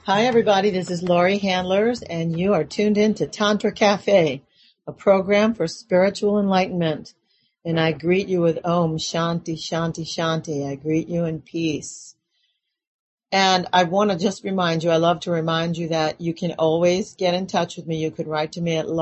Hi, everybody. This is Laurie Handlers, and you are tuned in to Tantra Cafe, a program for spiritual enlightenment. And I greet you with Om Shanti Shanti Shanti. I greet you in peace. And I want to just remind you, I love to remind you that you can always get in touch with me. You could write to me at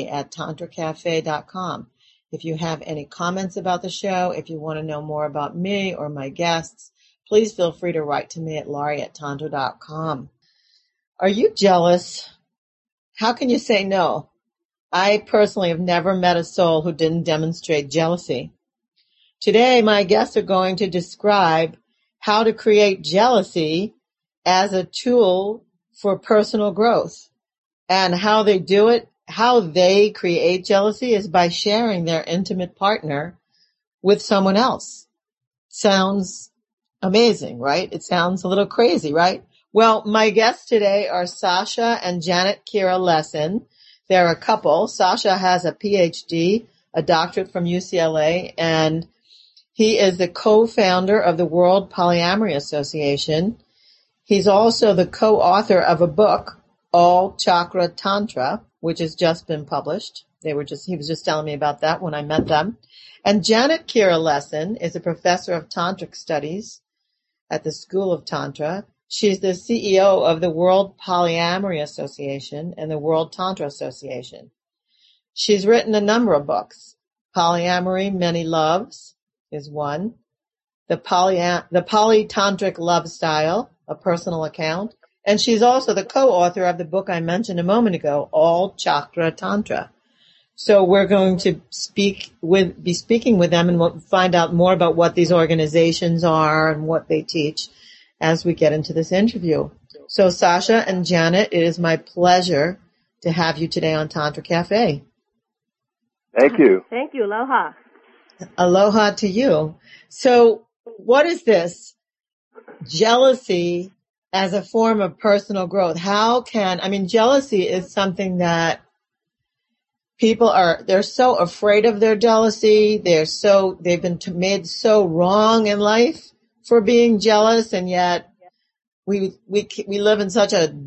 Laurie@tantracafe.com. If you have any comments about the show, if you want to know more about me or my guests, please feel free to write to me at Laurie@tantra.com. Are you jealous? How can you say no? I personally have never met a soul who didn't demonstrate jealousy. Today, my guests are going to describe how to create jealousy as a tool for personal growth. And how they do it, how they create jealousy is by sharing their intimate partner with someone else. Sounds amazing, right? It sounds a little crazy, right? Well, my guests today are Sasha and Janet Kira Lessin. They're a couple. Sasha has a PhD, a doctorate from UCLA, and he is the co-founder of the World Polyamory Association. He's also the co-author of a book, All Chakra Tantra, which has just been published. He was just telling me about that when I met them. And Janet Kira Lessin is a professor of tantric studies at the School of Tantra. She's the CEO of the World Polyamory Association and the World Tantra Association. She's written a number of books. Polyamory, Many Loves is one. The Polytantric Love Style, a personal account. And she's also the co-author of the book I mentioned a moment ago, All Chakra Tantra. So we're going to be speaking with them and we'll find out more about what these organizations are and what they teach as we get into this interview. So Sasha and Janet, it is my pleasure to have you today on Tantra Cafe. Thank you. Thank you. Aloha. Aloha to you. So what is this? Jealousy as a form of personal growth. Jealousy is something that they're so afraid of their jealousy. They've been made so wrong in life for being jealous, and yet we live in such a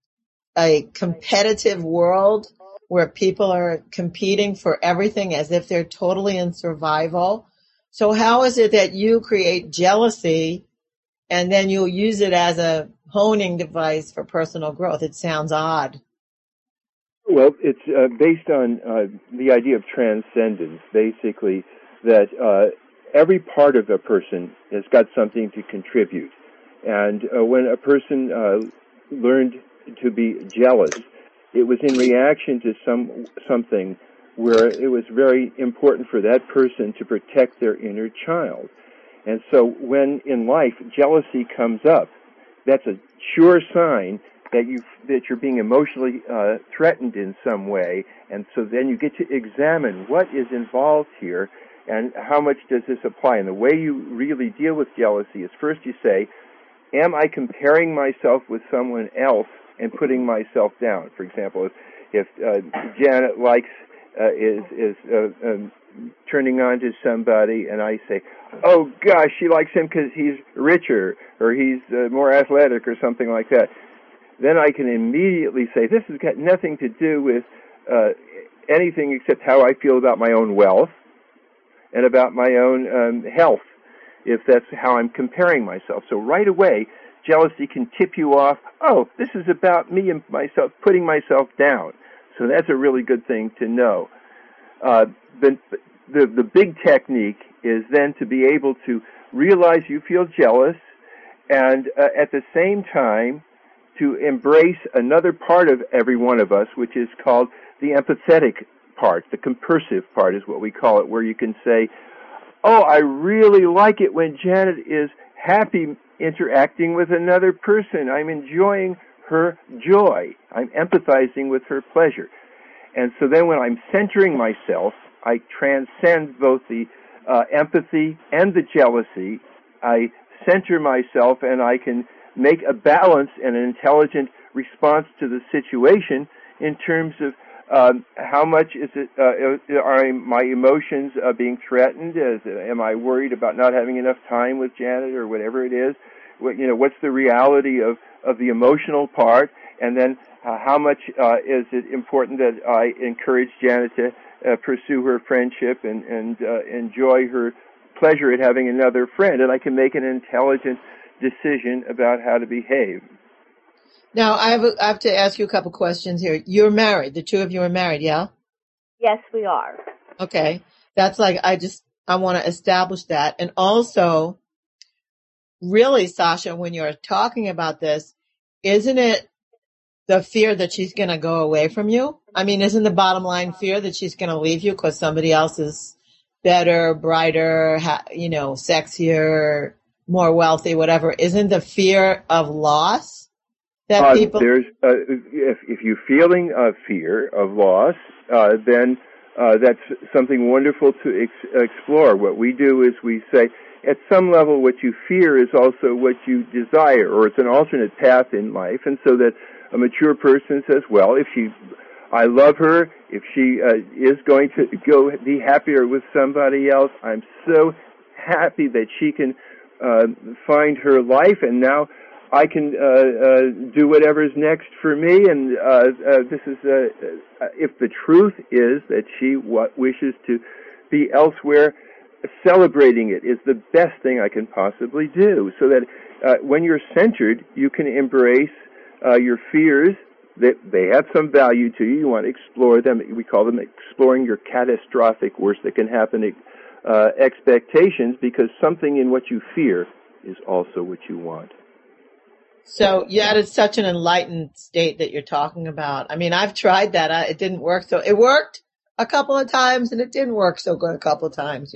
competitive world where people are competing for everything as if they're totally in survival. So how is it that you create jealousy and then you'll use it as a honing device for personal growth? It sounds odd. Well, it's based on the idea of transcendence, basically, that every part of a person has got something to contribute. And when a person learned to be jealous, it was in reaction to something where it was very important for that person to protect their inner child. And so when in life jealousy comes up, that's a sure sign that you're being emotionally threatened in some way, and so then you get to examine what is involved here and how much does this apply. And the way you really deal with jealousy is first you say, am I comparing myself with someone else and putting myself down? For example, if Janet is turning on to somebody, and I say, oh gosh, she likes him because he's richer or he's more athletic or something like that, then I can immediately say, this has got nothing to do with anything except how I feel about my own wealth and about my own health, if that's how I'm comparing myself. So right away, jealousy can tip you off, oh, this is about me and myself, putting myself down. So that's a really good thing to know. The big technique is then to be able to realize you feel jealous and at the same time to embrace another part of every one of us, which is called the empathetic part. The compersive part is what we call it, where you can say, oh, I really like it when Janet is happy interacting with another person. I'm enjoying her joy. I'm empathizing with her pleasure. And so then when I'm centering myself, I transcend both the empathy and the jealousy. I center myself and I can make a balanced and an intelligent response to the situation in terms of how much is it, are my emotions being threatened? Am I worried about not having enough time with Janet or whatever it is? What's the reality of of the emotional part, and then how much is it important that I encourage Janet to pursue her friendship and enjoy her pleasure at having another friend, and I can make an intelligent decision about how to behave. Now, I have to ask you a couple questions here. You're married. The two of you are married, yeah? Yes, we are. Okay. That's like, I want to establish that. And also, really, Sasha, when you're talking about this, isn't it the fear that she's going to go away from you? I mean, isn't the bottom line fear that she's going to leave you because somebody else is better, brighter, sexier, more wealthy, whatever? Isn't the fear of loss that people... There's, if you're feeling fear of loss, then that's something wonderful to explore. What we do is we say, at some level, what you fear is also what you desire, or it's an alternate path in life, and so that a mature person says, well, I love her, if she is going to go be happier with somebody else, I'm so happy that she can find her life, and now I can do whatever's next for me, and this is, if the truth is that she wishes to be elsewhere, celebrating it is the best thing I can possibly do, so that when you're centered, you can embrace your fears, that they have some value to you. You want to explore them. We call them exploring your catastrophic, worst that can happen expectations, because something in what you fear is also what you want. So, yeah, it's such an enlightened state that you're talking about. I mean, I've tried that. It didn't work. So it worked a couple of times and it didn't work so good a couple of times,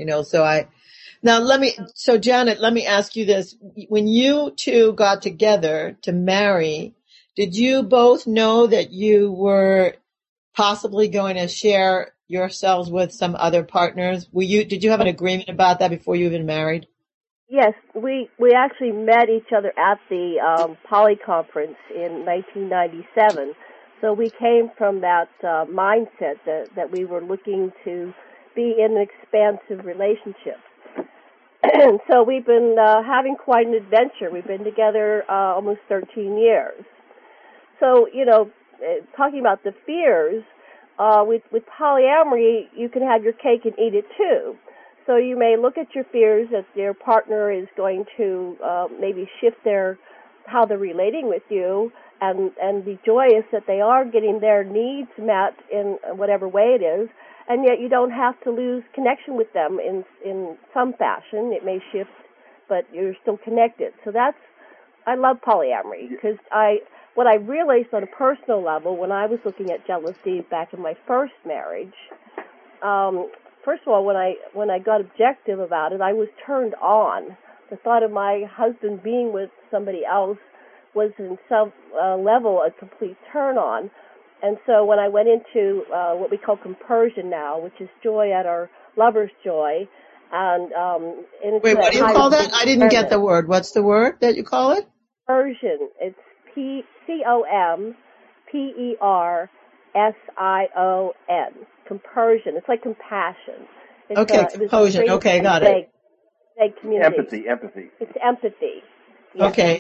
so Janet, let me ask you this. When you two got together to marry, did you both know that you were possibly going to share yourselves with some other partners? Did you have an agreement about that before you even married? Yes, we actually met each other at the Poly Conference in 1997. So we came from that mindset that we were looking to be in an expansive relationship. And so we've been having quite an adventure. We've been together almost 13 years. So, talking about the fears, with polyamory, you can have your cake and eat it too. So you may look at your fears that your partner is going to maybe shift how they're relating with you, and be joyous that they are getting their needs met in whatever way it is, and yet you don't have to lose connection with them in some fashion. It may shift, but you're still connected. So I love polyamory, because what I realized on a personal level when I was looking at jealousy back in my first marriage, first of all, when I got objective about it, I was turned on. The thought of my husband being with somebody else was in some level a complete turn on. And so when I went into what we call compersion now, which is joy at our lover's joy, and wait, what do you call that? I didn't get the word. What's the word that you call it? Compersion. It's COMPERSION. Compersion. It's like compassion. Compersion. Okay, got it. Community. Empathy. It's empathy. Yes. Okay.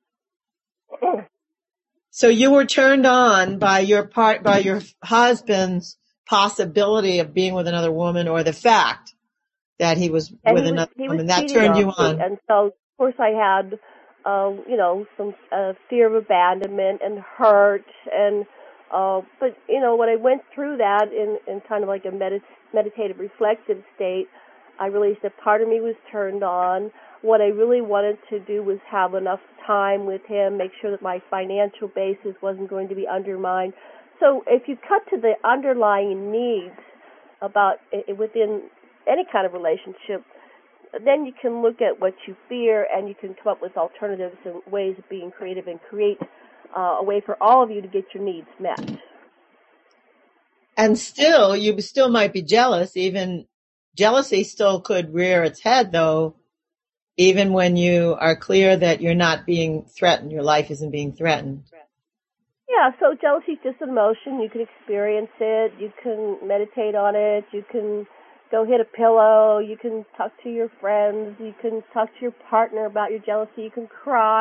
So you were turned on by your husband's possibility of being with another woman, or the fact that he was with another woman. That turned you on. And so, of course, I had, some fear of abandonment and hurt, and but when I went through that in kind of like a meditative, reflective state, I realized that part of me was turned on. What I really wanted to do was have enough time with him, make sure that my financial basis wasn't going to be undermined. So if you cut to the underlying needs within any kind of relationship, then you can look at what you fear, and you can come up with alternatives and ways of being creative and create a way for all of you to get your needs met. And still, you still might be jealous. Even jealousy still could rear its head, though, even when you are clear that you're not being threatened, your life isn't being threatened. Yeah, so jealousy is just an emotion. You can experience it. You can meditate on it. You can go hit a pillow. You can talk to your friends. You can talk to your partner about your jealousy. You can cry.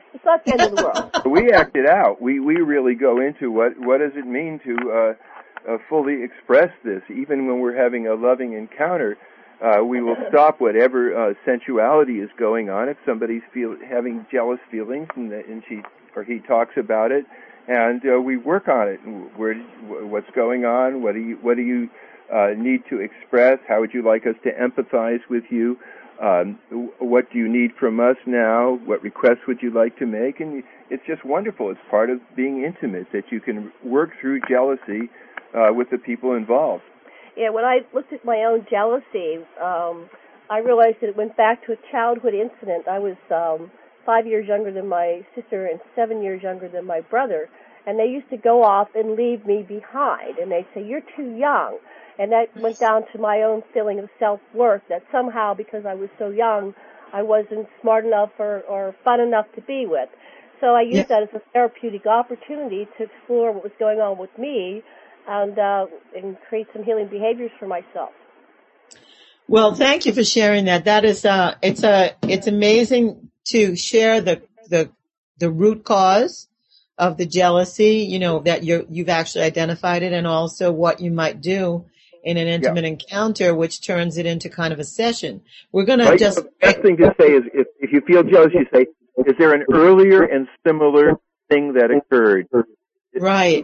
It's not the end of the world. We act it out. We really go into what does it mean to fully express this. Even when we're having a loving encounter, we will stop whatever sensuality is going on. If somebody's having jealous feelings and she or he talks about it, and we work on it. What's going on? What do you need to express? How would you like us to empathize with you? What do you need from us now? What requests would you like to make? And it's just wonderful. It's part of being intimate that you can work through jealousy with the people involved. Yeah, when I looked at my own jealousy, I realized that it went back to a childhood incident. I was 5 years younger than my sister and 7 years younger than my brother, and they used to go off and leave me behind, and they'd say, "You're too young." And that went down to my own feeling of self-worth, that somehow, because I was so young, I wasn't smart enough or fun enough to be with. So I used that as a therapeutic opportunity to explore what was going on with me and create some healing behaviors for myself. Well, thank you for sharing that. That is, it's amazing to share the root cause of the jealousy, you know, that you've actually identified it, and also what you might do in an intimate encounter, which turns it into kind of a session. We're going to just... The best thing to say is, if you feel jealous, you say, is there an earlier and similar thing that occurred? Right.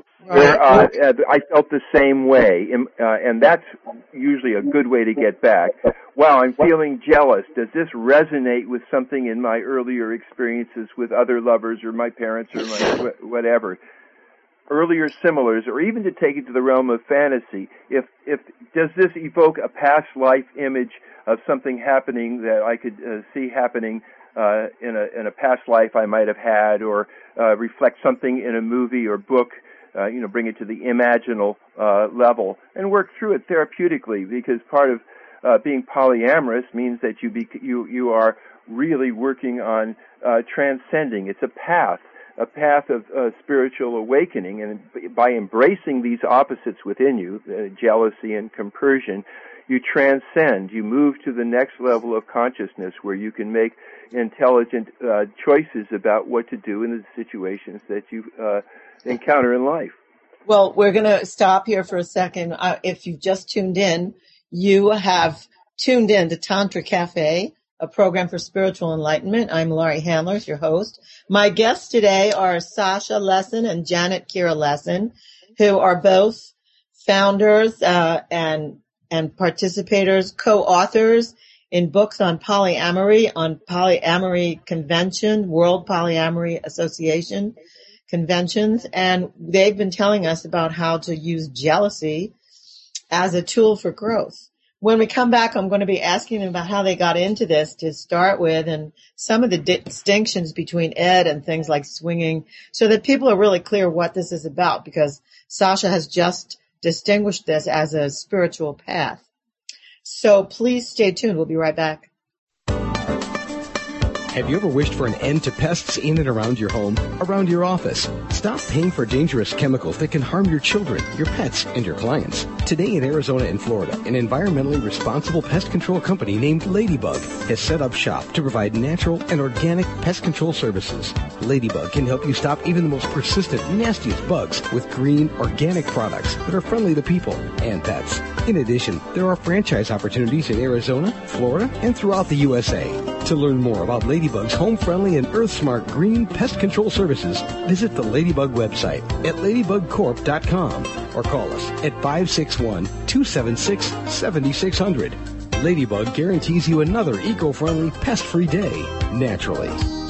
I felt the same way, and that's usually a good way to get back. Wow, I'm feeling jealous. Does this resonate with something in my earlier experiences with other lovers or my parents or my whatever? Earlier similars, or even to take it to the realm of fantasy. If does this evoke a past life image of something happening that I could see happening in a past life I might have had, or reflect something in a movie or book? Bring it to the imaginal level and work through it therapeutically, because part of being polyamorous means that you are really working on transcending. It's a path of spiritual awakening, and by embracing these opposites within you, jealousy and compersion, you transcend. You move to the next level of consciousness where you can make intelligent choices about what to do in the situations that you encounter in life. Well, we're going to stop here for a second. If you've just tuned in, you have tuned in to Tantra Cafe, a program for spiritual enlightenment. I'm Laurie Handlers, your host. My guests today are Sasha Lessin and Janet Kira Lessin, who are both founders and participators, co-authors in books on polyamory convention, World Polyamory Association conventions, and they've been telling us about how to use jealousy as a tool for growth. When we come back, I'm going to be asking them about how they got into this to start with, and some of the distinctions between ed and things like swinging, so that people are really clear what this is about, because Sasha has just distinguished this as a spiritual path. So please stay tuned. We'll be right back. Have you ever wished for an end to pests in and around your home, around your office? Stop paying for dangerous chemicals that can harm your children, your pets, and your clients. Today in Arizona and Florida, an environmentally responsible pest control company named Ladybug has set up shop to provide natural and organic pest control services. Ladybug can help you stop even the most persistent, nastiest bugs with green, organic products that are friendly to people and pets. In addition, there are franchise opportunities in Arizona, Florida, and throughout the USA. To learn more about Ladybug's home-friendly and earth-smart green pest control services, visit the Ladybug website at ladybugcorp.com or call us at 561-276-7600. Ladybug guarantees you another eco-friendly, pest-free day, naturally.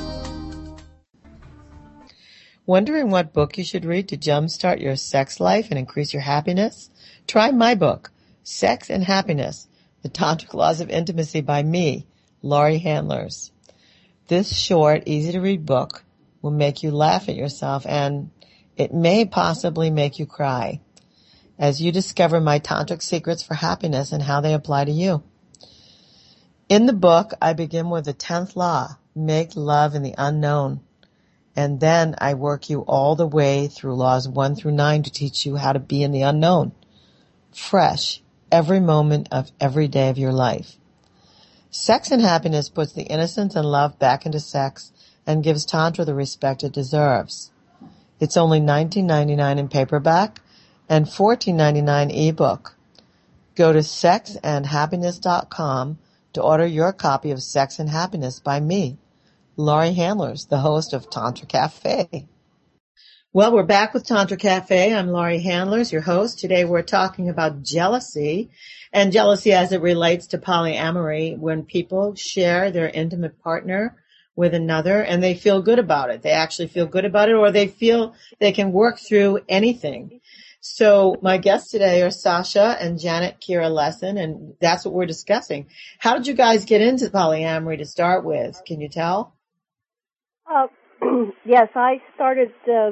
Wondering what book you should read to jumpstart your sex life and increase your happiness? Try my book, Sex and Happiness, The Tantric Laws of Intimacy by me, Laurie Handlers. This short, easy-to-read book will make you laugh at yourself, and it may possibly make you cry as you discover my tantric secrets for happiness and how they apply to you. In the book, I begin with the 10th law, make love in the unknown, and then I work you all the way through laws 1 through 9 to teach you how to be in the unknown, fresh, every moment of every day of your life. Sex and Happiness puts the innocence and love back into sex and gives Tantra the respect it deserves. It's only $19.99 in paperback and $14.99 ebook. Go to sexandhappiness.com to order your copy of Sex and Happiness by me, Laurie Handlers, the host of Tantra Cafe. Well, we're back with Tantra Cafe. I'm Laurie Handlers, your host. Today we're talking about jealousy, and jealousy as it relates to polyamory, when people share their intimate partner with another and they feel good about it. They actually feel good about it, or they feel they can work through anything. So my guests today are Sasha and Janet Kira Lessin, and that's what we're discussing. How did you guys get into polyamory to start with? Can you tell? Yes, I started,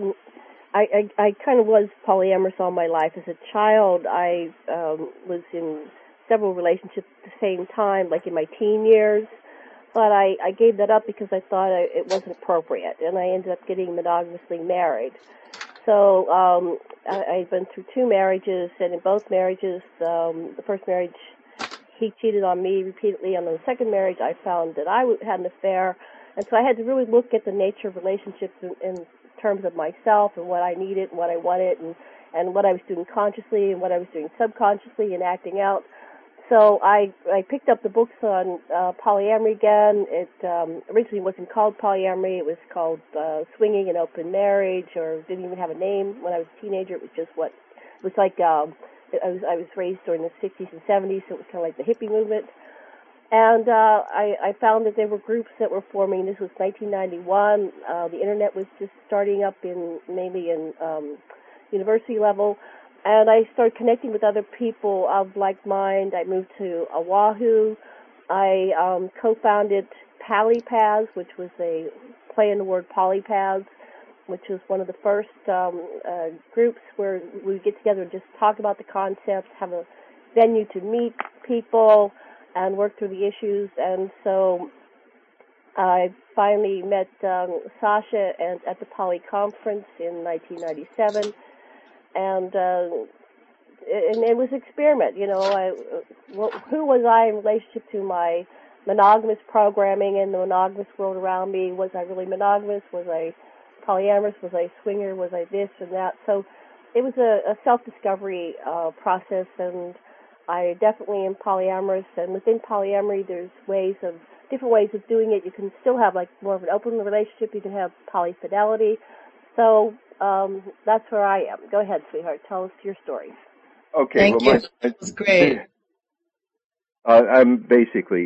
I kind of was polyamorous all my life. As a child, I was in several relationships at the same time, like in my teen years. But I gave that up because I thought it wasn't appropriate, and I ended up getting monogamously married. So I've been through 2 marriages, and in both marriages, the first marriage, he cheated on me repeatedly. And on the second marriage, I found that I had an affair. And so I had to really look at the nature of relationships in terms of myself and what I needed and what I wanted and what I was doing consciously and what I was doing subconsciously and acting out. So I picked up the books on polyamory again. It originally wasn't called polyamory. It was called swinging and open marriage, or didn't even have a name. When I was a teenager, it was just what it was like. I was raised during the 60s and 70s, so it was kind of like the hippie movement. And I found that there were groups that were forming. This was 1991. The internet was just starting up mainly in university level. And I started connecting with other people of like mind. I moved to Oahu. I co-founded Polypaths, which was a play on the word polypaths, which was one of the first groups where we would get together and just talk about the concepts, have a venue to meet people, and work through the issues. And so I finally met Sasha at the Poly Conference in 1997. And it was an experiment, you know. Who was I in relationship to my monogamous programming and the monogamous world around me? Was I really monogamous? Was I polyamorous? Was I swinger? Was I this and that? So it was a self-discovery process, and I definitely am polyamorous. And within polyamory, there's different ways of doing it. You can still have like more of an open relationship. You can have polyfidelity. So that's where I am. Go ahead, sweetheart. Tell us your story. Okay. Thank you. That's great. I'm basically,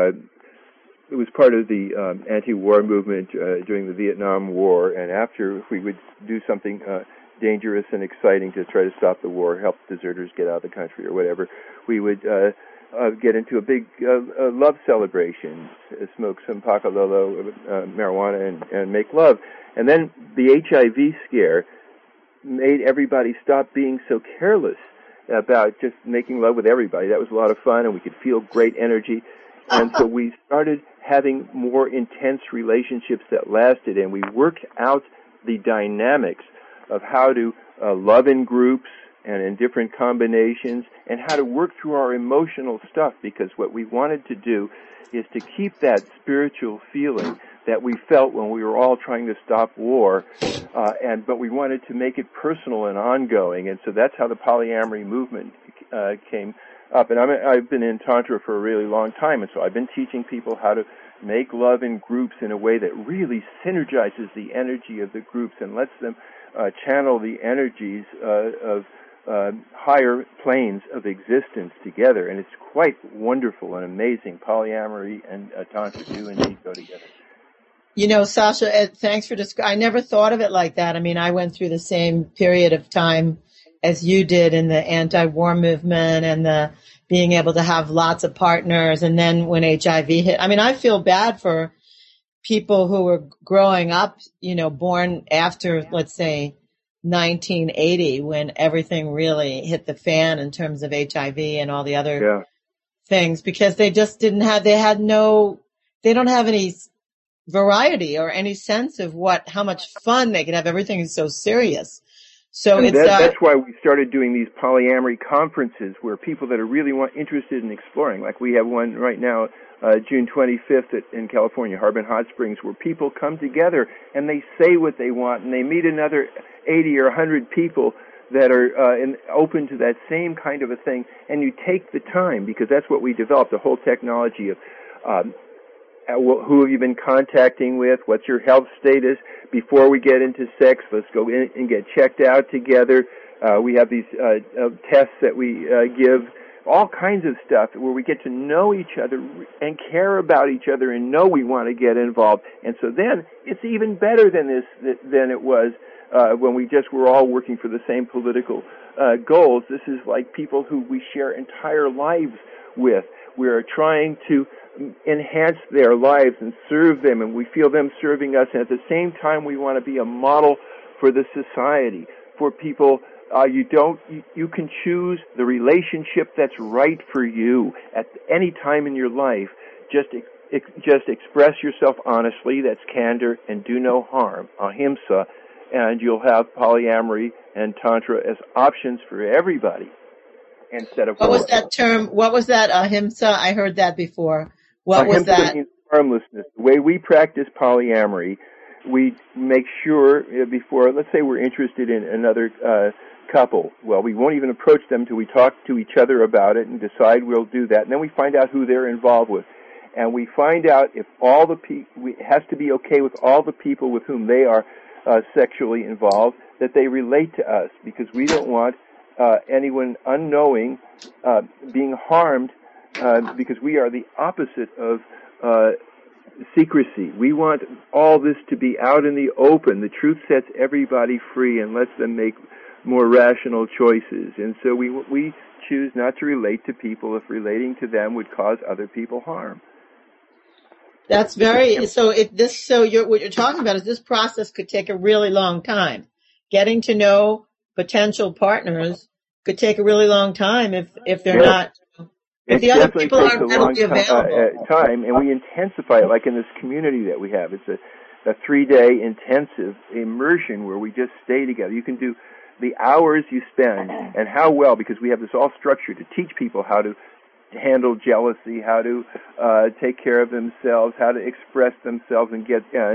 it was part of the anti-war movement during the Vietnam War, and after we would do something dangerous and exciting to try to stop the war, help deserters get out of the country or whatever, we would get into a big love celebration, smoke some pakalolo, marijuana, and make love. And then the HIV scare made everybody stop being so careless about just making love with everybody. That was a lot of fun, and we could feel great energy. And so we started having more intense relationships that lasted, and we worked out the dynamics of how to love in groups and in different combinations, and how to work through our emotional stuff, because what we wanted to do is to keep that spiritual feeling that we felt when we were all trying to stop war, but we wanted to make it personal and ongoing, and so that's how the polyamory movement came up. And I've been in Tantra for a really long time, and so I've been teaching people how to make love in groups in a way that really synergizes the energy of the groups and lets them channel the energies of higher planes of existence together. And it's quite wonderful and amazing. Polyamory and Tantra do indeed go together. You know, Sasha, thanks for I never thought of it like that. I mean, I went through the same period of time as you did in the anti-war movement and the being able to have lots of partners. And then when HIV hit, I mean, I feel bad for people who were growing up, you know, born after, let's say, 1980, when everything really hit the fan in terms of HIV and all the other things, because they just didn't have, they don't have any variety or any sense of how much fun they could have. Everything is so serious. So that's why we started doing these polyamory conferences where people that are really interested in exploring, like we have one right now June 25th in California, Harbin Hot Springs, where people come together and they say what they want, and they meet another 80 or 100 people that are open to that same kind of a thing, and you take the time, because that's what we developed, the whole technology of who have you been contacting with, what's your health status. Before we get into sex, let's go in and get checked out together. We have these tests that we give, all kinds of stuff where we get to know each other and care about each other and know we want to get involved. And so then it's even better than it was when we just were all working for the same political goals. This is like people who we share entire lives with. We're trying to enhance their lives and serve them, and we feel them serving us. And at the same time, we want to be a model for the society, for people. You can choose the relationship that's right for you at any time in your life. Just express yourself honestly. That's candor, and do no harm, ahimsa, and you'll have polyamory and tantra as options for everybody instead of what was that term? What was that, ahimsa? I heard that before. What ahimsa was that? Means harmlessness. The way we practice polyamory, we make sure before, let's say we're interested in another couple. Well, we won't even approach them till we talk to each other about it and decide we'll do that. And then we find out who they're involved with. And we find out if all the it has to be okay with all the people with whom they are sexually involved, that they relate to us, because we don't want anyone unknowing being harmed, because we are the opposite of secrecy. We want all this to be out in the open. The truth sets everybody free and lets them make more rational choices. And so we choose not to relate to people if relating to them would cause other people harm. That's very, so what you're talking about is this process could take a really long time. Getting to know potential partners could take a really long time if they're not, if the other people aren't readily available. Time, and we intensify it, like in this community that we have. It's a 3-day intensive immersion where we just stay together. You can do the hours you spend and how well, because we have this all structured to teach people how to handle jealousy, how to take care of themselves, how to express themselves and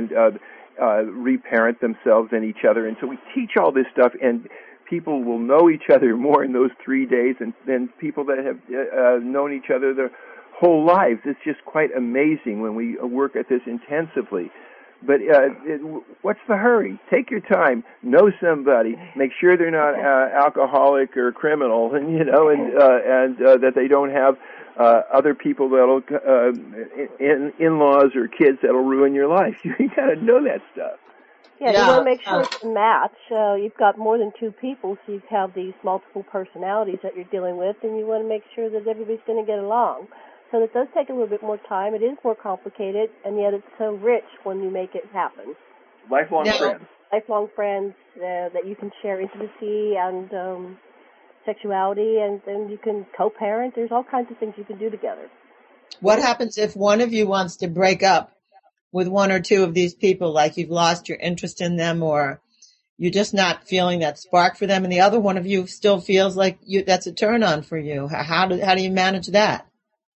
reparent themselves and each other. And so we teach all this stuff, and people will know each other more in those 3 days than people that have known each other their whole lives. It's just quite amazing when we work at this intensively. But what's the hurry? Take your time. Know somebody. Make sure they're not alcoholic or criminal, and that they don't have other people that'll in-laws or kids that'll ruin your life. You got to know that stuff. Yeah, you want to make sure it's a match. You've got more than two people, so you have these multiple personalities that you're dealing with, and you want to make sure that everybody's going to get along. So it does take a little bit more time. It is more complicated, and yet it's so rich when you make it happen. Lifelong friends. Lifelong friends that you can share intimacy and sexuality, and then you can co-parent. There's all kinds of things you can do together. What happens if one of you wants to break up with one or two of these people, like you've lost your interest in them, or you're just not feeling that spark for them, and the other one of you still feels like that's a turn-on for you? How do you manage that?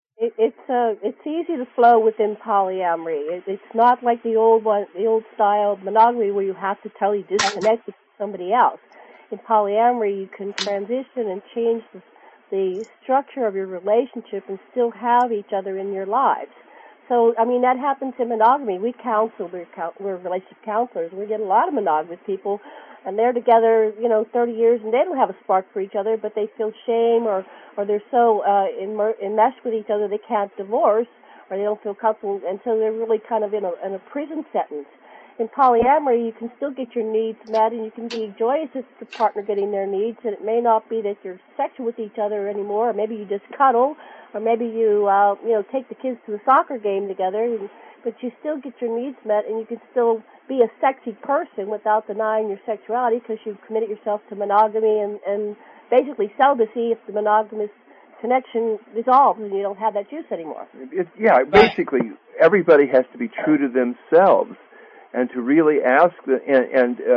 It's easy to flow within polyamory. It's not like the old style monogamy where you have to totally disconnect with somebody else. In polyamory, you can transition and change the structure of your relationship and still have each other in your lives. So, I mean, that happens in monogamy. We counsel, we're relationship counselors. We get a lot of monogamous people, and they're together, 30 years, and they don't have a spark for each other, but they feel shame or they're so enmeshed with each other they can't divorce, or they don't feel comfortable, and so they're really kind of in a prison sentence. In polyamory, you can still get your needs met, and you can be joyous as the partner getting their needs, and it may not be that you're sexual with each other anymore, or maybe you just cuddle, or maybe you take the kids to the soccer game together, but you still get your needs met, and you can still be a sexy person without denying your sexuality because you've committed yourself to monogamy and basically celibacy if the monogamous connection dissolves and you don't have that juice anymore. Basically, everybody has to be true to themselves and to really ask,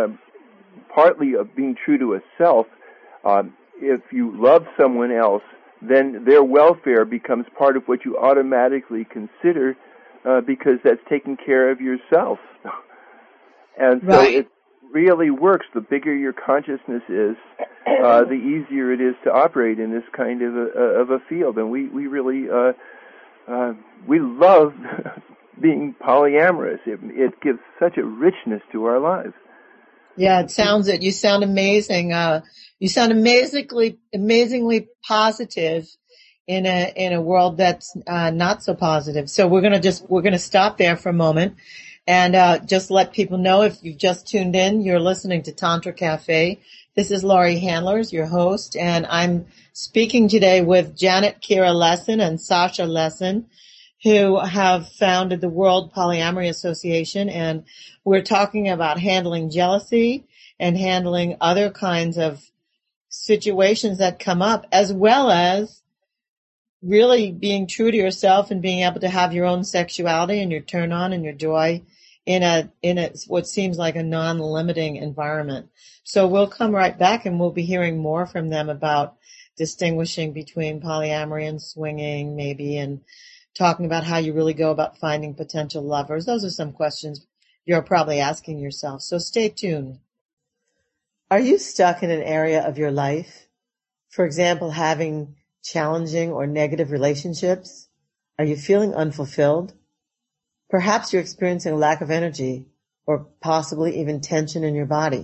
partly of being true to a self, if you love someone else, then their welfare becomes part of what you automatically consider because that's taking care of yourself. And so Right. it really works. The bigger your consciousness is, the easier it is to operate in this kind of a field. And we really we love being polyamorous. It gives such a richness to our lives. Yeah, it sounds it. You sound amazing. You sound amazingly positive in a world that's not so positive. So we're gonna stop there for a moment and just let people know, if you've just tuned in, you're listening to Tantra Cafe. This is Laurie Handlers, your host, and I'm speaking today with Janet Kira Lessin and Sasha Lessin, who have founded the World Polyamory Association, and we're talking about handling jealousy and handling other kinds of situations that come up, as well as really being true to yourself and being able to have your own sexuality and your turn on and your joy in a what seems like a non-limiting environment. So we'll come right back and we'll be hearing more from them about distinguishing between polyamory and swinging maybe, and talking about how you really go about finding potential lovers. Those are some questions you're probably asking yourself. So stay tuned. Are you stuck in an area of your life? For example, having challenging or negative relationships? Are you feeling unfulfilled? Perhaps you're experiencing a lack of energy or possibly even tension in your body.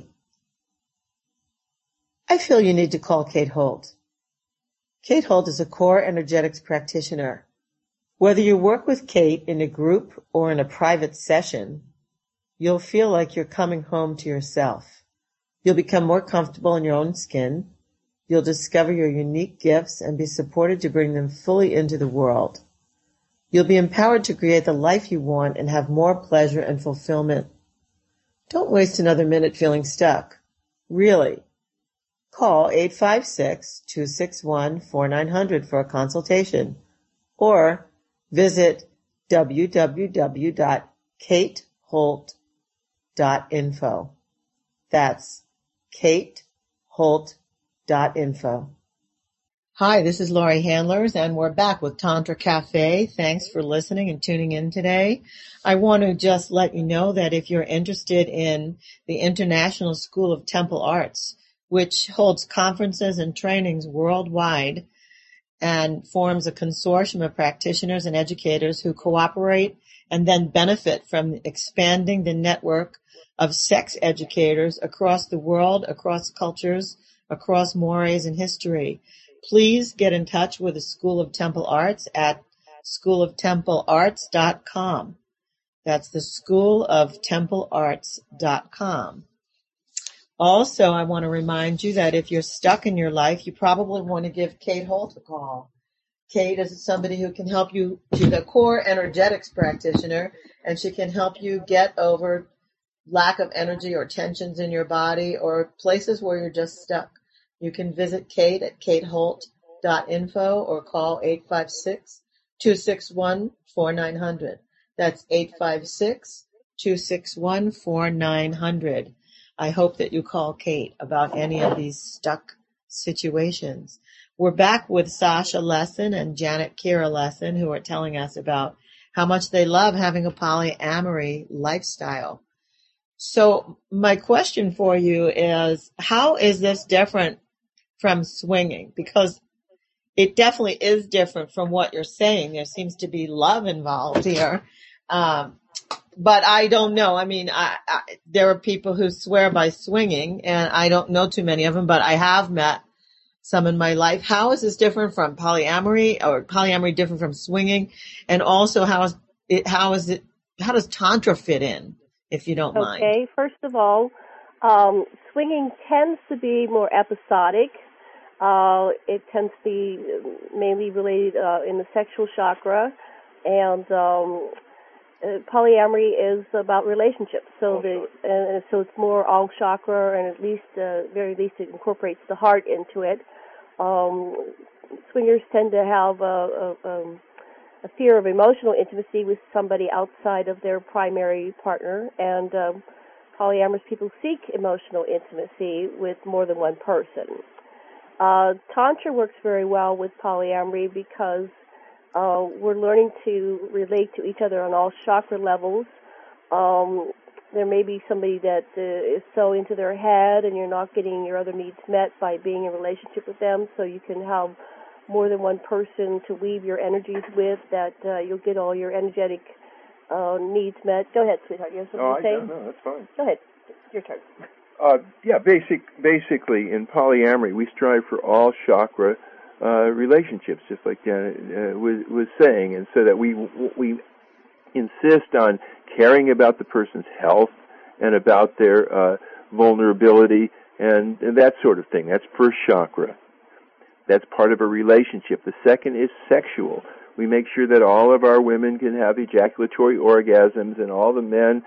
I feel you need to call Kate Holt. Kate Holt is a core energetics practitioner. Whether you work with Kate in a group or in a private session, you'll feel like you're coming home to yourself. You'll become more comfortable in your own skin. You'll discover your unique gifts and be supported to bring them fully into the world. You'll be empowered to create the life you want and have more pleasure and fulfillment. Don't waste another minute feeling stuck. Really. Call 856-261-4900 for a consultation, or visit www.kateholt.info. That's kateholt.info. Hi, this is Laurie Handlers, and we're back with Tantra Cafe. Thanks for listening and tuning in today. I want to just let you know that if you're interested in the International School of Temple Arts, which holds conferences and trainings worldwide and forms a consortium of practitioners and educators who cooperate and then benefit from expanding the network of sex educators across the world, across cultures, across mores and history. Please get in touch with the School of Temple Arts at schooloftemplearts.com. That's the schooloftemplearts.com. Also, I want to remind you that if you're stuck in your life, you probably want to give Kate Holt a call. Kate is somebody who can help you. She's a core energetics practitioner, and she can help you get over lack of energy or tensions in your body or places where you're just stuck. You can visit Kate at kateholt.info or call 856-261-4900. That's 856-261-4900. I hope that you call Kate about any of these stuck situations. We're back with Sasha Lessin and Janet Kira Lessin, who are telling us about how much they love having a polyamory lifestyle. So my question for you is, how is this different from swinging? Because it definitely is different from what you're saying. There seems to be love involved here. But I don't know. I mean, there are people who swear by swinging, and I don't know too many of them, but I have met some in my life. How is this different from polyamory, or polyamory different from swinging? And also, how does Tantra fit in, if you don't mind? Okay, first of all, swinging tends to be more episodic. It tends to be mainly related in the sexual chakra, and polyamory is about relationships. So so it's more all chakra, and at least, very least, it incorporates the heart into it. Swingers tend to have a fear of emotional intimacy with somebody outside of their primary partner, and polyamorous people seek emotional intimacy with more than one person. Tantra works very well with polyamory because we're learning to relate to each other on all chakra levels. There may be somebody that is so into their head and you're not getting your other needs met by being in a relationship with them, so you can have more than one person to weave your energies with that you'll get all your energetic needs met. Go ahead, sweetheart. You have something to say? No, that's fine. Go ahead. It's your turn. Basically, in polyamory, we strive for all chakra relationships, just like Janet was saying, and so that we insist on caring about the person's health and about their vulnerability and that sort of thing. That's first chakra. That's part of a relationship. The second is sexual. We make sure that all of our women can have ejaculatory orgasms and all the men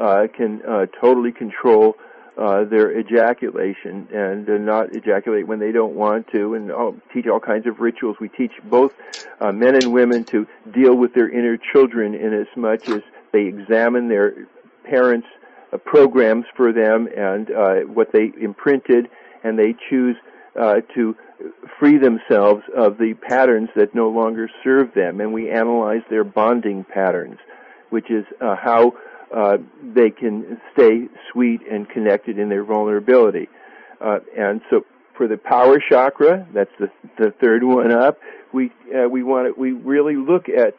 can totally control their ejaculation and not ejaculate when they don't want to, and teach all kinds of rituals. We teach both men and women to deal with their inner children in as much as they examine their parents' programs for them and what they imprinted, and they choose to free themselves of the patterns that no longer serve them. And we analyze their bonding patterns, which is how they can stay sweet and connected in their vulnerability. And so for the power chakra, that's the third one up, we really look at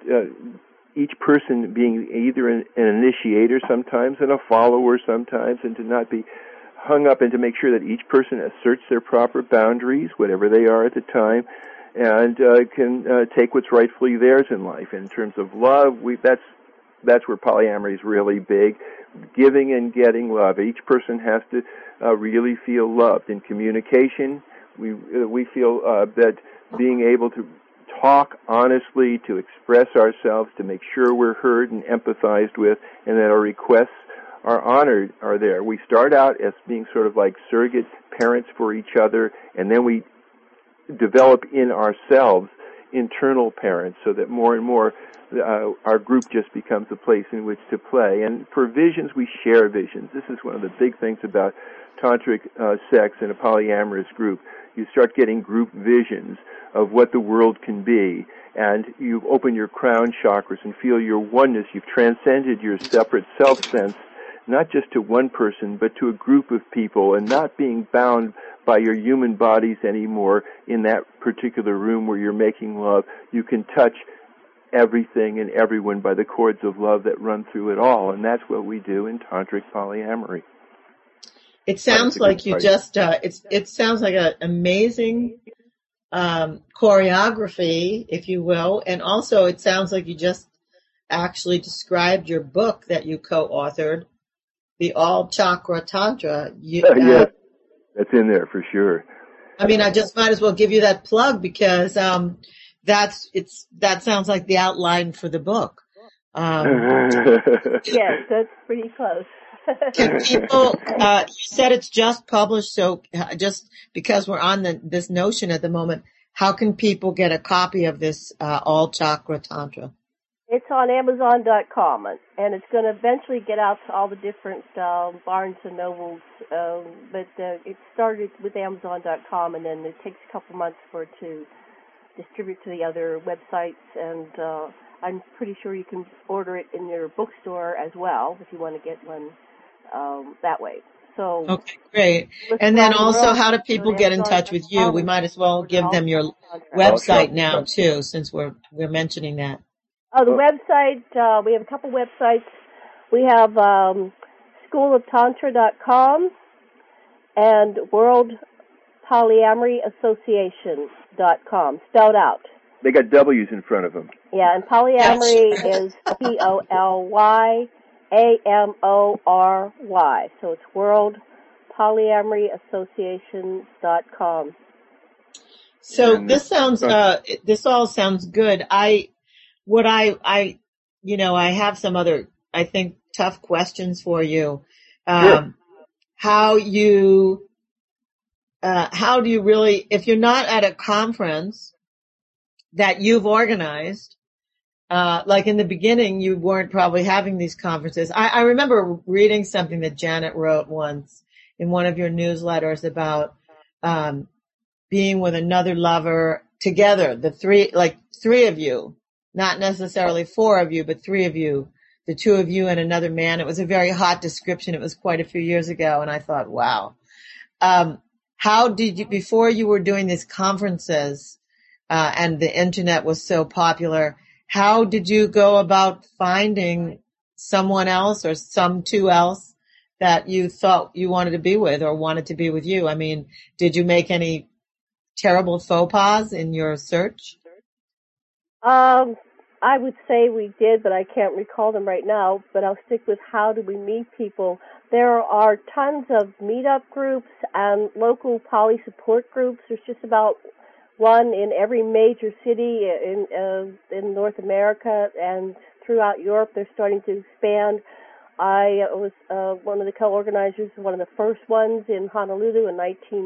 each person being either an initiator sometimes and a follower sometimes, and to not be hung up, and to make sure that each person asserts their proper boundaries, whatever they are at the time, and can take what's rightfully theirs in life. In terms of love, that's where polyamory is really big, giving and getting love. Each person has to really feel loved. In communication, we feel that being able to talk honestly, to express ourselves, to make sure we're heard and empathized with, and that our requests are honored, are there. We start out as being sort of like surrogate parents for each other, and then we develop in ourselves internal parents, so that more and more our group just becomes a place in which to play. And for visions, we share visions. This is one of the big things about tantric sex in a polyamorous group. You start getting group visions of what the world can be, and you open your crown chakras and feel your oneness. You've transcended your separate self-sense, not just to one person, but to a group of people, and not being bound by your human bodies anymore in that particular room where you're making love. You can touch everything and everyone by the cords of love that run through it all, and that's what we do in tantric polyamory. It sounds like you just, it sounds like an amazing choreography, if you will, and also it sounds like you just actually described your book that you co-authored, The All Chakra Tantra. Yes, that's in there for sure. I mean, I just might as well give you that plug because that sounds like the outline for the book. Yes, that's pretty close. Can people, you said it's just published, so just because we're on this notion at the moment, how can people get a copy of this All Chakra Tantra? It's on Amazon.com, and it's going to eventually get out to all the different Barnes and Nobles, but it started with Amazon.com, and then it takes a couple months for it to distribute to the other websites, and I'm pretty sure you can order it in your bookstore as well if you want to get one that way. So okay, great. And then also, how do people get in touch with you? We might as well give them your website now too, since we're mentioning that. Oh, the website, we have a couple websites. We have schooloftantra.com and worldpolyamoryassociation.com, spelled out. They got W's in front of them. Yeah, and polyamory is POLYAMORY. So it's worldpolyamoryassociation.com. So this sounds, this all sounds good. I have some other, I think, tough questions for you. Sure. How do you really, if you're not at a conference that you've organized, like in the beginning, you weren't probably having these conferences. I remember reading something that Janet wrote once in one of your newsletters about, being with another lover together, the three of you, not necessarily four of you, but three of you, the two of you and another man. It was a very hot description. It was quite a few years ago, and I thought, wow. How did you, before you were doing these conferences, and the internet was so popular, how did you go about finding someone else or some two else that you thought you wanted to be with or wanted to be with you? I mean, did you make any terrible faux pas in your search? I would say we did, but I can't recall them right now. But I'll stick with how do we meet people. There are tons of meetup groups and local poly support groups. There's just about one in every major city in North America, and throughout Europe they're starting to expand. I was one of the co-organizers, one of the first ones in Honolulu in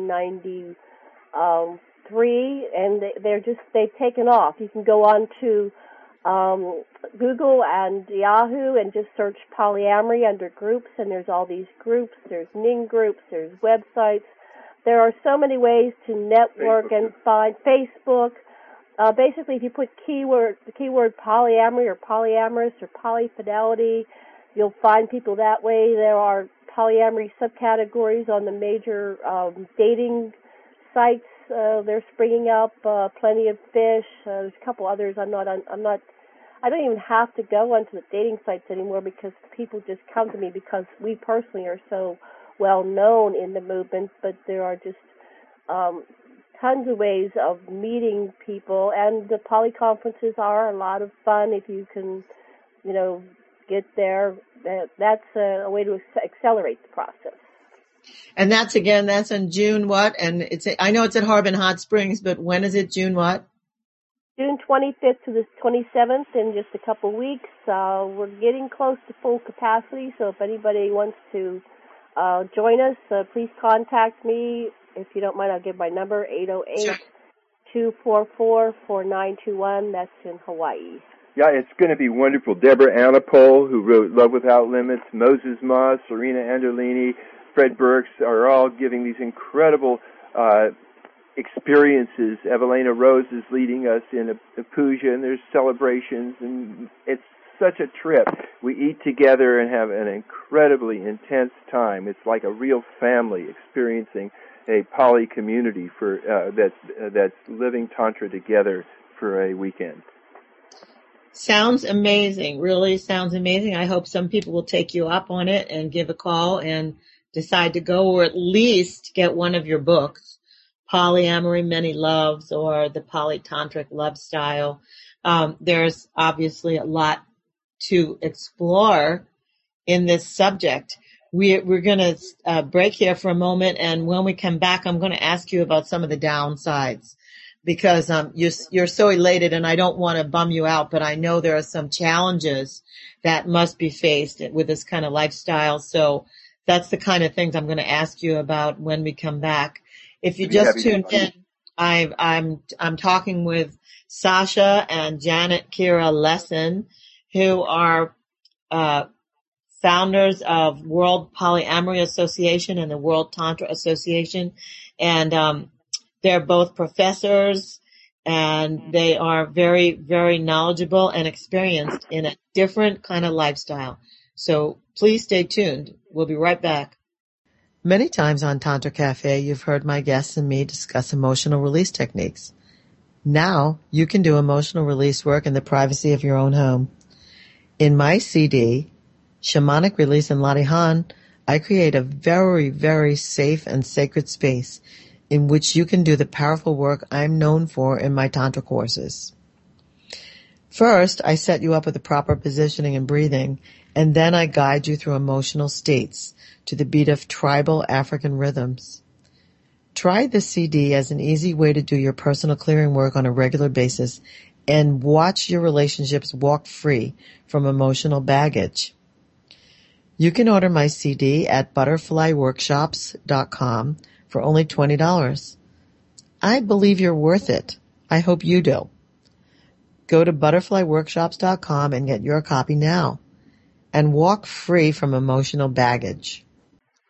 1993, and they've taken off. You can go on to Google and Yahoo and just search polyamory under groups, and there's all these groups. There's Ning groups, there's websites. There are so many ways to network and find Facebook. Basically, if you put the keyword polyamory or polyamorous or polyfidelity, you'll find people that way. There are polyamory subcategories on the major dating sites. They're springing up. Plenty of Fish. There's a couple others. I don't even have to go onto the dating sites anymore because people just come to me because we personally are so well known in the movement. But there are just tons of ways of meeting people, and the poly conferences are a lot of fun if you can, get there. That's a way to accelerate the process. And that's in June what? And I know it's at Harbin Hot Springs, but when is it? June what? June 25th to the 27th in just a couple of weeks. We're getting close to full capacity, so if anybody wants to join us, please contact me. If you don't mind, I'll give my number, 808-244-4921. That's in Hawaii. Yeah, it's going to be wonderful. Deborah Anapol, who wrote Love Without Limits, Moses Moss, Serena Anderlini, Fred Burks are all giving these incredible experiences. Evelina Rose is leading us in a puja, and there's celebrations, and it's such a trip. We eat together and have an incredibly intense time. It's like a real family experiencing a poly community for that's living Tantra together for a weekend. Sounds amazing. Really sounds amazing. I hope some people will take you up on it and give a call and decide to go, or at least get one of your books, Polyamory, Many Loves, or The Polytantric Love Style. There's obviously a lot to explore in this subject. We're going to break here for a moment, and when we come back, I'm going to ask you about some of the downsides, because you're so elated, and I don't want to bum you out, but I know there are some challenges that must be faced with this kind of lifestyle. So that's the kind of things I'm going to ask you about when we come back. If you just tuned in, I'm talking with Sasha and Janet Kira Lessin, who are founders of World Polyamory Association and the World Tantra Association, and they're both professors, and they are very, very knowledgeable and experienced in a different kind of lifestyle. So please stay tuned. We'll be right back. Many times on Tantra Cafe, you've heard my guests and me discuss emotional release techniques. Now you can do emotional release work in the privacy of your own home. In my CD, Shamanic Release in Latihan, I create a very, very safe and sacred space in which you can do the powerful work I'm known for in my Tantra courses. First, I set you up with the proper positioning and breathing, and then I guide you through emotional states to the beat of tribal African rhythms. Try this CD as an easy way to do your personal clearing work on a regular basis and watch your relationships walk free from emotional baggage. You can order my CD at butterflyworkshops.com for only $20. I believe you're worth it. I hope you do. Go to butterflyworkshops.com and get your copy now and walk free from emotional baggage.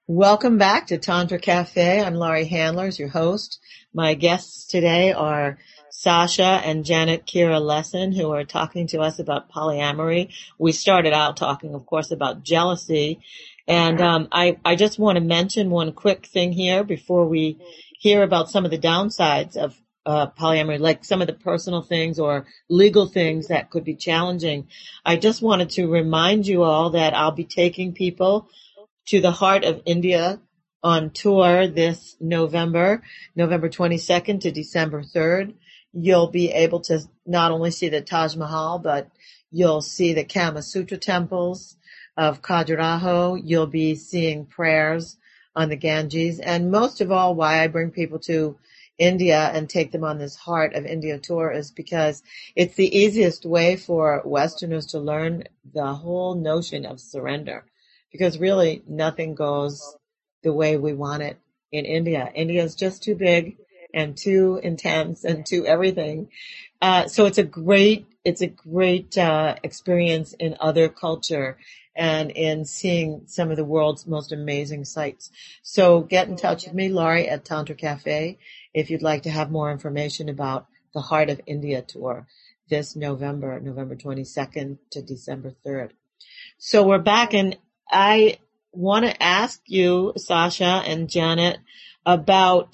Welcome back to Tantra Cafe. I'm Laurie Handlers, your host. My guests today are Sasha and Janet Kira Lessin, who are talking to us about polyamory. We started out talking, of course, about jealousy. And I just want to mention one quick thing here before we hear about some of the downsides of polyamory, like some of the personal things or legal things that could be challenging. I just wanted to remind you all that I'll be taking people to the heart of India on tour this November 22nd to December 3rd. You'll be able to not only see the Taj Mahal, but you'll see the Kama Sutra temples of Khajuraho. You'll be seeing prayers on the Ganges. And most of all, why I bring people to India and take them on this Heart of India tour is because it's the easiest way for Westerners to learn the whole notion of surrender. Because really nothing goes the way we want it in India. India is just too big and too intense and too everything. So it's a great experience in other culture and in seeing some of the world's most amazing sights. So get in touch with me, Laurie, at Tantra Cafe, if you'd like to have more information about the Heart of India tour this November 22nd to December 3rd. So we're back, and I want to ask you, Sasha and Janet, about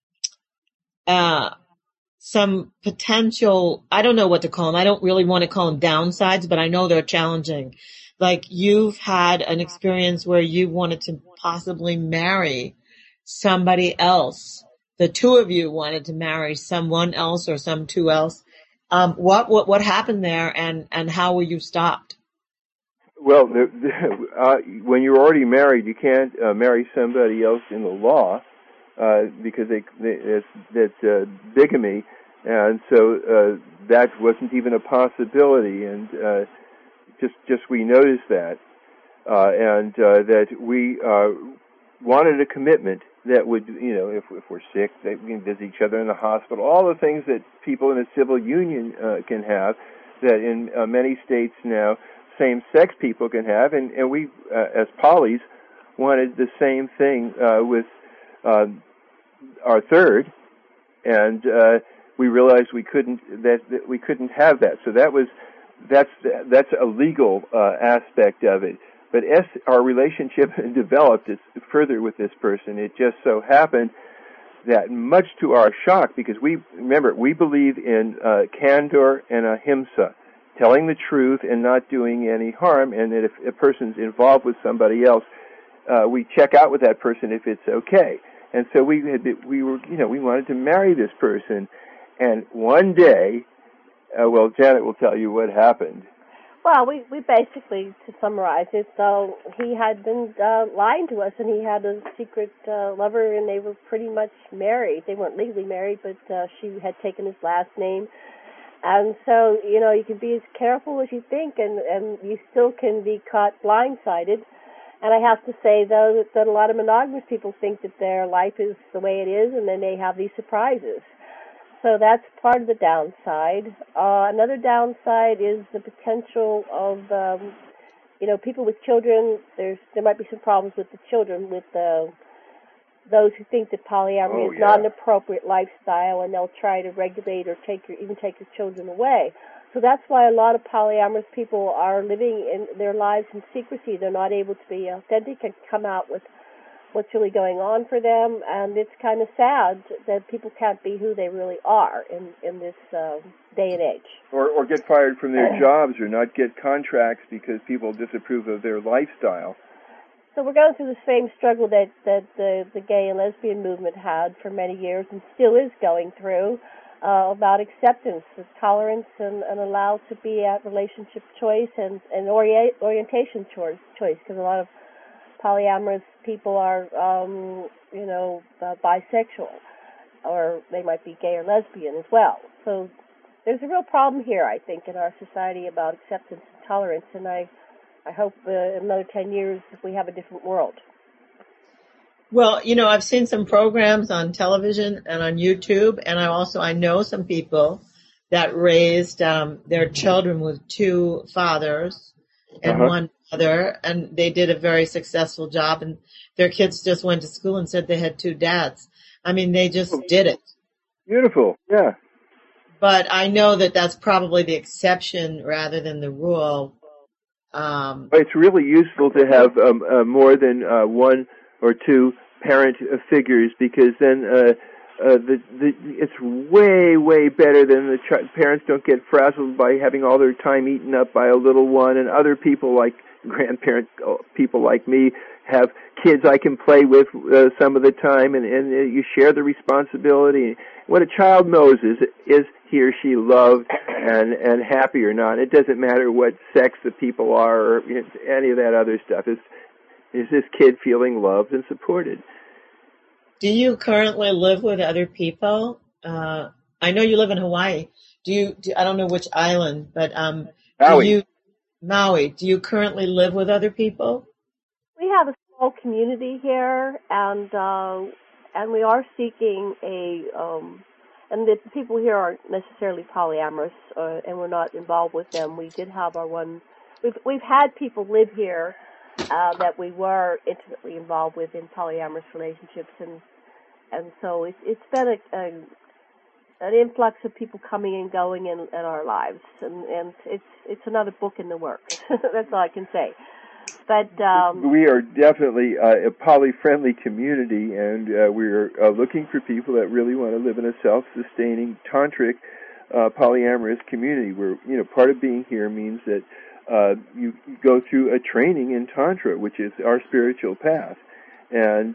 some potential, I don't know what to call them. I don't really want to call them downsides, but I know they're challenging. Like you've had an experience where you wanted to possibly marry somebody else. The two of you wanted to marry someone else or some two else. What happened there, and how were you stopped? Well, when you're already married, you can't marry somebody else in the law because that's bigamy, and so that wasn't even a possibility. And just we noticed that, and that we wanted a commitment that would, if we're sick, that we can visit each other in the hospital. All the things that people in a civil union can have, that in many states now same-sex people can have, and we, as polys, wanted the same thing with our third, and we realized we couldn't have that. So that's a legal aspect of it. But as our relationship developed further with this person, it just so happened that, much to our shock, because we believe in candor and ahimsa, telling the truth and not doing any harm, and that if a person's involved with somebody else, we check out with that person if it's okay. And so we wanted to marry this person, and one day, Janet will tell you what happened. Well, we basically, to summarize it, so he had been lying to us, and he had a secret lover, and they were pretty much married. They weren't legally married, but she had taken his last name. And so, you can be as careful as you think, and you still can be caught blindsided. And I have to say, though, that a lot of monogamous people think that their life is the way it is, and then they have these surprises. So that's part of the downside. Another downside is the potential of, people with children. There might be some problems with the children, with those who think that polyamory is not an appropriate lifestyle, and they'll try to regulate or even take your children away. So that's why a lot of polyamorous people are living in their lives in secrecy. They're not able to be authentic and come out with what's really going on for them, and it's kind of sad that people can't be who they really are in this day and age. Or get fired from their jobs, or not get contracts because people disapprove of their lifestyle. So we're going through the same struggle that the gay and lesbian movement had for many years and still is going through, about acceptance, tolerance, and allowed to be at relationship choice and orientation choice, because a lot of polyamorous people are, bisexual, or they might be gay or lesbian as well. So there's a real problem here, I think, in our society about acceptance and tolerance, and I hope in another 10 years we have a different world. Well, I've seen some programs on television and on YouTube, and I know some people that raised their children with two fathers and one mother, and they did a very successful job, and their kids just went to school and said they had two dads. I mean, they just did it. Beautiful, yeah. But I know that that's probably the exception rather than the rule. It's really useful to have more than one or two parent figures, because then it's way better than the parents don't get frazzled by having all their time eaten up by a little one, and other people like grandparent people like me have kids I can play with some of the time, and you share the responsibility. What a child knows is he or she loved and happy or not. It doesn't matter what sex the people are or any of that other stuff. Is this kid feeling loved and supported? Do you currently live with other people? I know you live in Hawaii. I don't know which island, but Maui. Do you currently live with other people? We have a small community here, and we are seeking and the people here aren't necessarily polyamorous, and we're not involved with them. We did have we've had people live here that we were intimately involved with in polyamorous relationships, and so it's been an influx of people coming and going in our lives, and it's another book in the works. That's all I can say. But we are definitely a poly-friendly community, and we're looking for people that really want to live in a self-sustaining tantric polyamorous community. Where part of being here means that you go through a training in Tantra, which is our spiritual path, and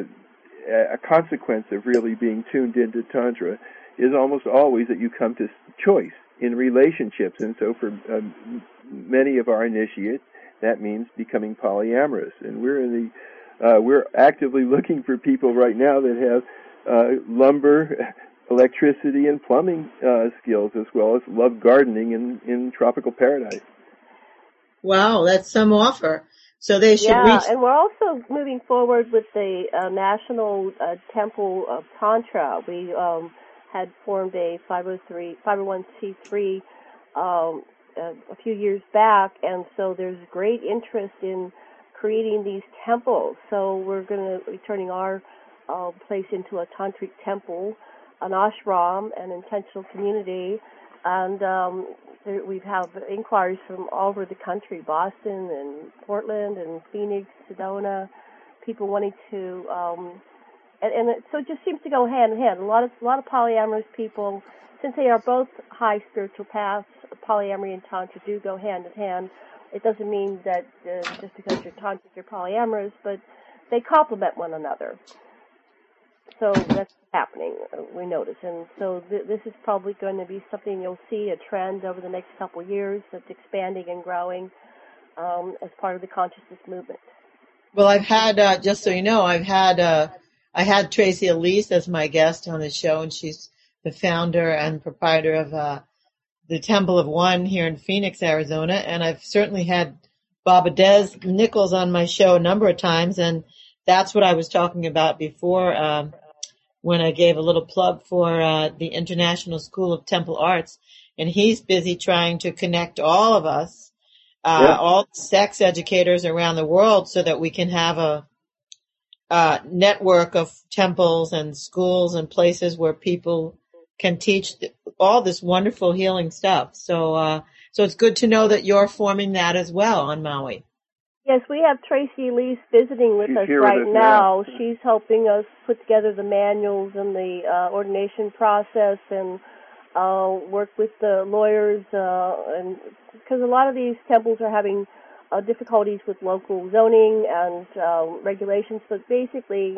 a consequence of really being tuned into Tantra is almost always that you come to choice in relationships, and so for many of our initiates, that means becoming polyamorous, and we're actively looking for people right now that have lumber, electricity, and plumbing skills, as well as love gardening in tropical paradise. Wow, that's some offer. So they should reach. Yeah, and we're also moving forward with the National Temple of Tantra. We had formed a 501c3 a few years back, and so there's great interest in creating these temples. So we're going to be turning our place into a tantric temple, an ashram, an intentional community, and we have inquiries from all over the country, Boston and Portland and Phoenix, Sedona, people wanting to, so it just seems to go hand in hand. A lot of polyamorous people, since they are both high spiritual paths, polyamory and tantra do go hand in hand. It doesn't mean that just because you're tantric, you're polyamorous, but they complement one another. So that's happening, we notice. And so this is probably going to be something you'll see, a trend over the next couple of years that's expanding and growing as part of the consciousness movement. Well, I've had, just so you know, I had Tracy Elise as my guest on the show, and she's the founder and proprietor of the Temple of One here in Phoenix, Arizona. And I've certainly had Baba Des Nichols on my show a number of times, and that's what I was talking about before when I gave a little plug for the International School of Temple Arts. And he's busy trying to connect all of us, all sex educators around the world, so that we can have a network of temples and schools and places where people can teach all this wonderful healing stuff. So it's good to know that you're forming that as well on Maui. Yes, we have Tracy Elise visiting with us right now. She's helping us put together the manuals and the ordination process, and work with the lawyers, and because a lot of these temples are having difficulties with local zoning and regulations. So basically,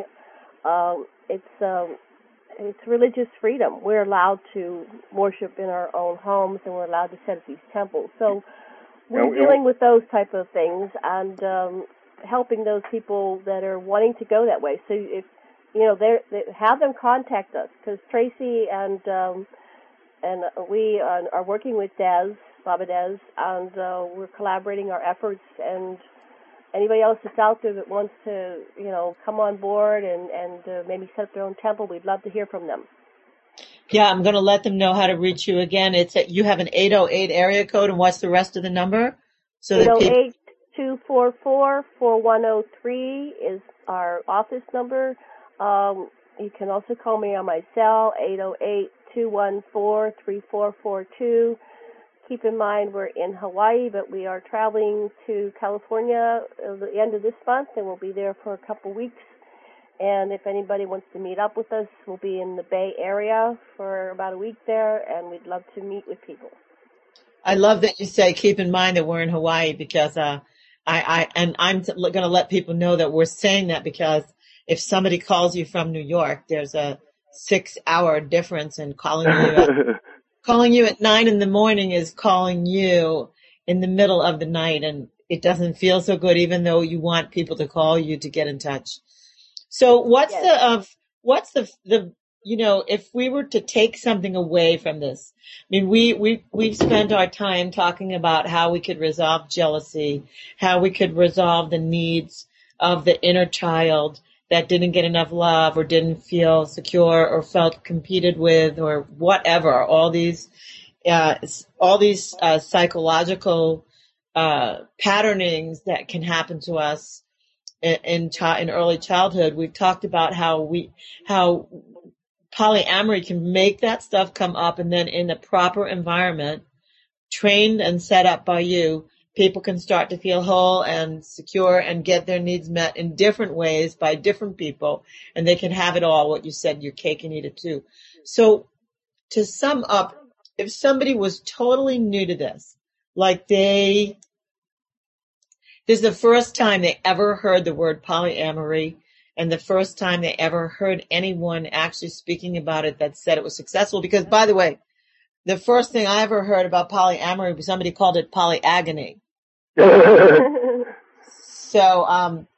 it's religious freedom. We're allowed to worship in our own homes, and we're allowed to set up these temples. So we're dealing with those type of things and helping those people that are wanting to go that way. So if they have them contact us, because Tracy and we are working with Baba Des, and we're collaborating our efforts. And anybody else that's out there that wants to, come on board and maybe set up their own temple, we'd love to hear from them. Yeah, I'm going to let them know how to reach you again. You have an 808 area code, and what's the rest of the number? So 808 244-4103 is our office number. You can also call me on my cell, 808-214-3442. Keep in mind we're in Hawaii, but we are traveling to California at the end of this month, and we'll be there for a couple weeks. And if anybody wants to meet up with us, we'll be in the Bay Area for about a week there, and we'd love to meet with people. I love that you say keep in mind that we're in Hawaii, because I'm going to let people know that we're saying that because if somebody calls you from New York, there's a 6-hour difference, in calling you at 9 a.m. is calling you in the middle of the night, and it doesn't feel so good, even though you want people to call you to get in touch. So what's the if we were to take something away from this, I mean, we've spent our time talking about how we could resolve jealousy, how we could resolve the needs of the inner child that didn't get enough love or didn't feel secure or felt competed with or whatever. All these psychological patternings that can happen to us in early childhood. We've talked about how polyamory can make that stuff come up, and then in the proper environment, trained and set up by you, people can start to feel whole and secure and get their needs met in different ways by different people, and they can have it all, what you said, your cake and eat it too. So to sum up, if somebody was totally new to this, like this is the first time they ever heard the word polyamory, and the first time they ever heard anyone actually speaking about it that said it was successful. Because, by the way, the first thing I ever heard about polyamory was somebody called it polyagony. So,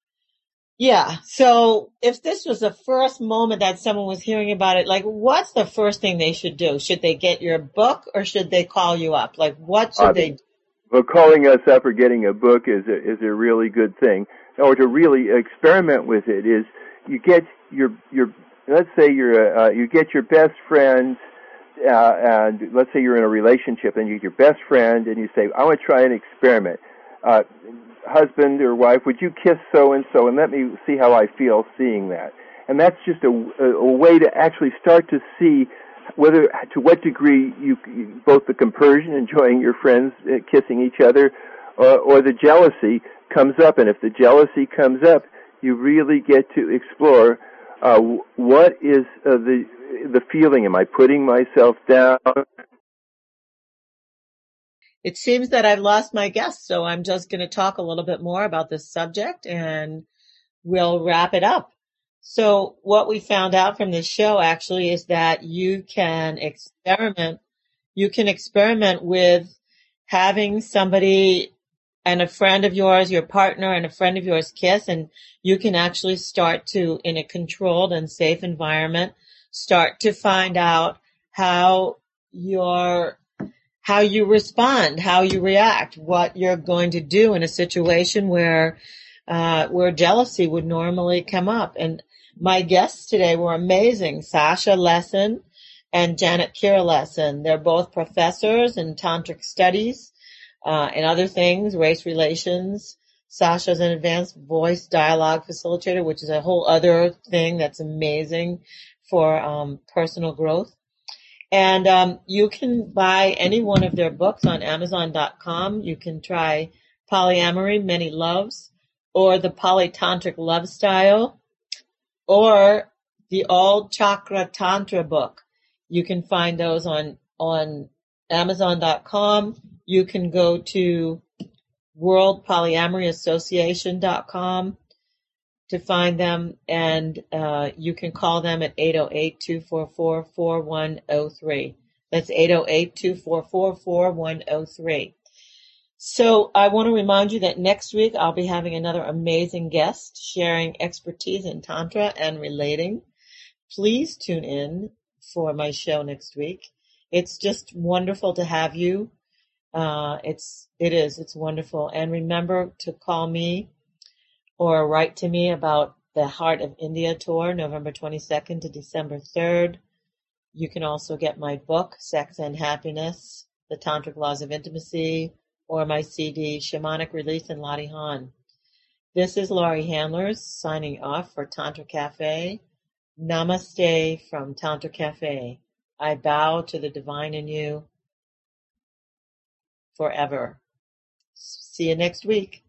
So if this was the first moment that someone was hearing about it, like, what's the first thing they should do? Should they get your book, or should they call you up? Like, what should they do? Well, calling us up or getting a book is a really good thing. Or to really experiment with it is you get your let's say you get your best friend, and let's say you're in a relationship and you get your best friend and you say, I want to try an experiment. Husband or wife, would you kiss so-and-so and let me see how I feel seeing that? And that's just a way to actually start to see to what degree both the compersion, enjoying your friends kissing each other, or the jealousy comes up. And if the jealousy comes up, you really get to explore what is the feeling. Am I putting myself down? It seems that I've lost my guest, so I'm just going to talk a little bit more about this subject, and we'll wrap it up. So what we found out from this show actually is that you can experiment with having somebody and a friend of yours, your partner and a friend of yours kiss, and you can actually start to, in a controlled and safe environment, start to find out how you respond, how you react, what you're going to do in a situation where jealousy would normally come up. And my guests today were amazing. Sasha Lessin and Janet Kira Lessin. They're both professors in tantric studies and other things, race relations. Sasha's an advanced voice dialogue facilitator, which is a whole other thing that's amazing for personal growth. And you can buy any one of their books on Amazon.com. You can try Polyamory, Many Loves, or the Polytantric Love Style, or the All Chakra Tantra book. You can find those on Amazon.com. You can go to WorldPolyamoryAssociation.com to find them, and you can call them at 808-244-4103. That's 808-244-4103. So I want to remind you that next week I'll be having another amazing guest sharing expertise in Tantra and relating. Please tune in for my show next week. It's just wonderful to have you. It's wonderful. And remember to call me or write to me about the Heart of India tour, November 22nd to December 3rd. You can also get my book, Sex and Happiness, The Tantric Laws of Intimacy, or my CD, Shamanic Release and Lottie Han. This is Laurie Handlers signing off for Tantra Cafe. Namaste from Tantra Cafe. I bow to the divine in you forever. See you next week.